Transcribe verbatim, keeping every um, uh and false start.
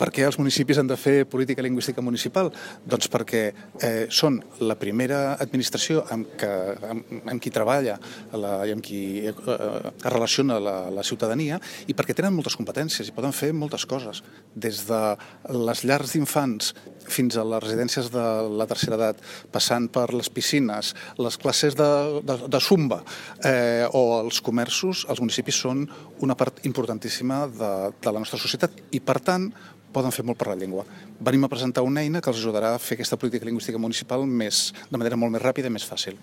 Per què els municipis han de fer política lingüística municipal? Doncs perquè eh, són la primera administració amb, que, amb, amb qui treballa la, i amb qui eh, es relaciona la, la ciutadania, i perquè tenen moltes competències i poden fer moltes coses, des de les llars d'infants fins a les residències de la tercera edat, passant per les piscines, les classes de, de, de zumba eh, o els comerços. Els municipis són una part importantíssima de, de la nostra societat i, per tant, poden fer molt per la llengua. Venim a presentar una eina que els ajudarà a fer aquesta política lingüística municipal més, de manera molt més ràpida i més fàcil.